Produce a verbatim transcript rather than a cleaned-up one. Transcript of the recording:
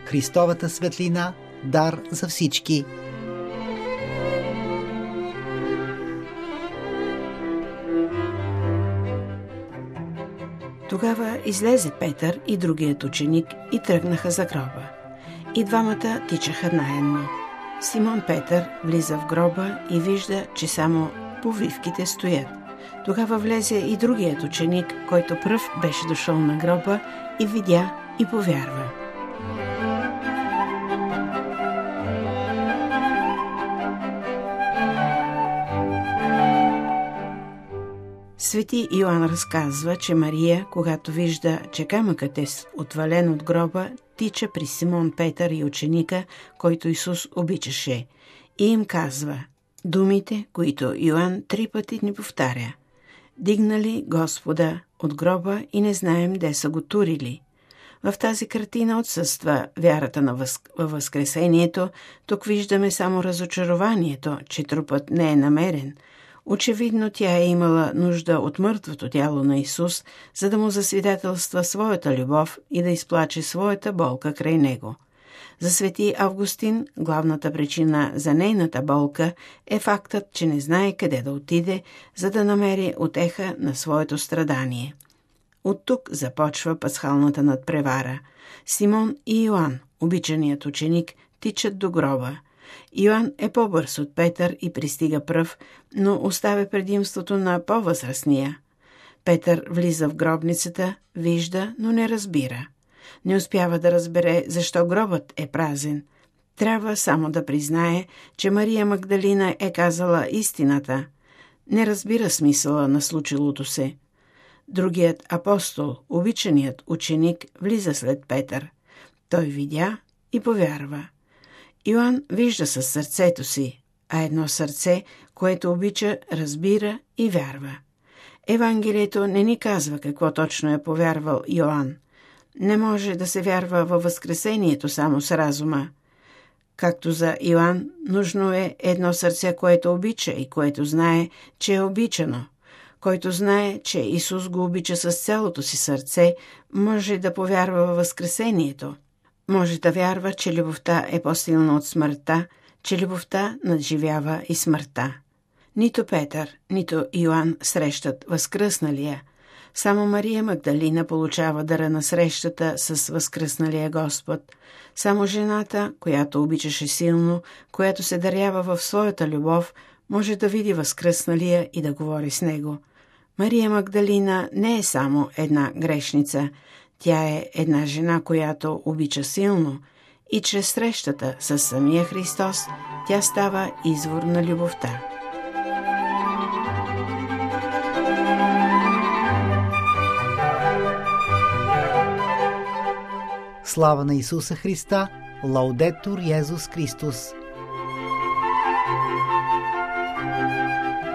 Христовата светлина – дар за всички. Тогава излезе Петър и другият ученик и тръгнаха за гроба. И двамата тичаха наедно. Симон Петър влиза в гроба и вижда, че само повивките стоят. Тогава влезе и другият ученик, който пръв беше дошъл на гроба, и видя и повярва. Свети Йоан разказва, че Мария, когато вижда, че камъкът е отвален от гроба, тича при Симон Петър и ученика, който Исус обичаше, и им казва думите, които Йоан три пъти ни повтаря. Дигнали Господа от гроба и не знаем де са го турили. В тази картина отсъства вярата на въз... във възкресението, тук виждаме само разочарованието, че трупът не е намерен. Очевидно тя е имала нужда от мъртвото тяло на Исус, за да му засвидетелства своята любов и да изплаче своята болка край него. За свети Августин главната причина за нейната болка е фактът, че не знае къде да отиде, за да намери утеха на своето страдание. От тук започва пасхалната надпревара. Симон и Йоан, обичаният ученик, тичат до гроба. Йоан е по-бърз от Петър и пристига пръв, но оставя предимството на по-възрастния. Петър влиза в гробницата, вижда, но не разбира. Не успява да разбере защо гробът е празен. Трябва само да признае, че Мария Магдалина е казала истината. Не разбира смисъла на случилото се. Другият апостол, обичаният ученик, влиза след Петър. Той видя и повярва. Йоан вижда със сърцето си, а едно сърце, което обича, разбира и вярва. Евангелието не ни казва какво точно е повярвал Йоан. Не може да се вярва във възкресението само с разума. Както за Йоан, нужно е едно сърце, което обича и което знае, че е обичано. Който знае, че Исус го обича с цялото си сърце, може да повярва във възкресението. Може да вярва, че любовта е по-силна от смъртта, че любовта надживява и смъртта. Нито Петър, нито Йоан срещат възкръсналия. Само Мария Магдалина получава дара на срещата с възкръсналия Господ. Само жената, която обичаше силно, която се дарява в своята любов, може да види възкръсналия и да говори с него. Мария Магдалина не е само една грешница. Тя е една жена, която обича силно, и чрез срещата с самия Христос тя става извор на любовта. Слава на Исуса Христа! Лаудетур Йезус Христос!